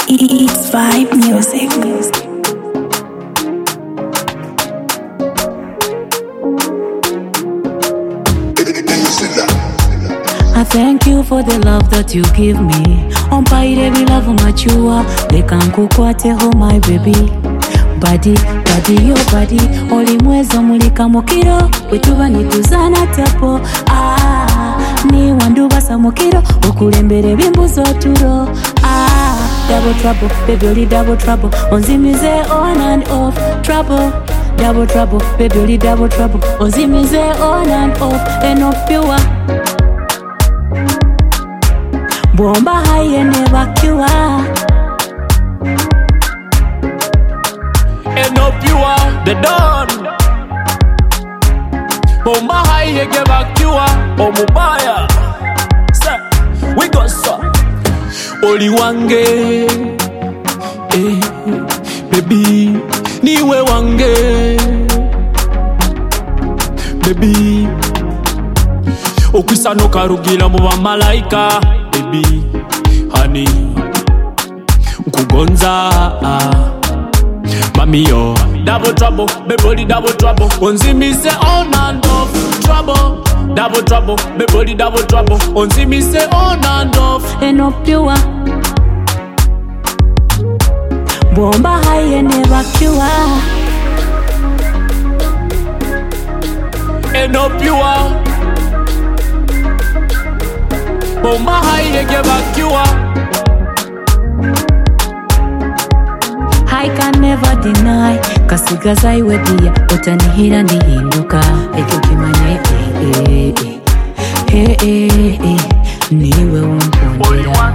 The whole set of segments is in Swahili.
It's Vibe Music. I thank you for the love that you give me. Umpaire love machua, lekankukwate my baby. Body, yo body, olimwezo mulika mukiro, wetuba nituzana tapo. Ni wanduba samukiro, okulembere bimbuzo turo. Double trouble, baby only double trouble. Onzimize on and off, trouble. Double trouble, baby only double trouble. Onzimize on and off, and no pure. Bomba high and never cure. And no pure, the dawn. Bomba high and never cure. Oh mubaya, sir, we got so. Oli wange, baby, niwe wange, baby. Okwisano karugila mu bamalaika, baby, honey, nkugonza, mami yo. Double trouble, baby, double trouble. Onzimise on and off, trouble. Double trouble, baby, double trouble. Onzimise on and off, and no pure. Bomba high and never cure. And no pure. Bomba high and never cure. I can never deny. Kasigaza iwe dia, utanihira nihinduka. Eki ukimanye, niwe umpondera.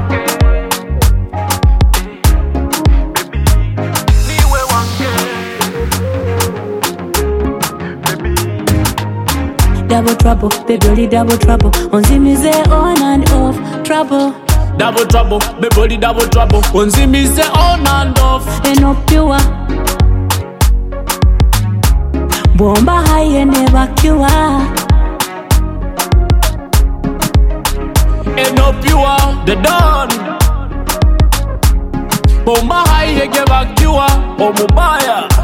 Double trouble, baby only double trouble. Onzimize on and off, trouble. Double trouble, baby, double trouble. Onzimise on and off, and no pure. Bomba high and never cure. And no pure, the dawn. Bomba high and never cure. Oh mubaya.